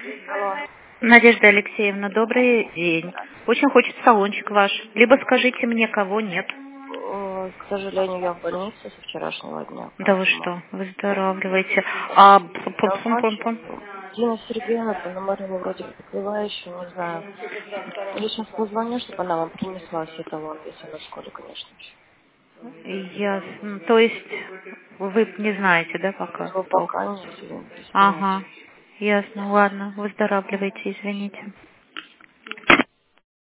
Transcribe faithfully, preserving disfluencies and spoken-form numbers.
Алло. Надежда Алексеевна, добрый день. Очень хочет салончик ваш. Либо скажите мне, кого нет. М, К сожалению, я в больнице со вчерашнего дня, Да вы поэтому... что, выздоравливаете. А пум-пум-пум-пум. Назначу Дина Сергеевна, Пономарева вроде поплыла еще, не знаю. Я сейчас позвоню, чтобы она вам принесла все талоны, если она в школе, конечно же. Ясно. То есть вы не знаете, да, пока Ну, толком? пока нет, я без Ага. понятия. Ясно, ладно. Выздоравливайте, извините.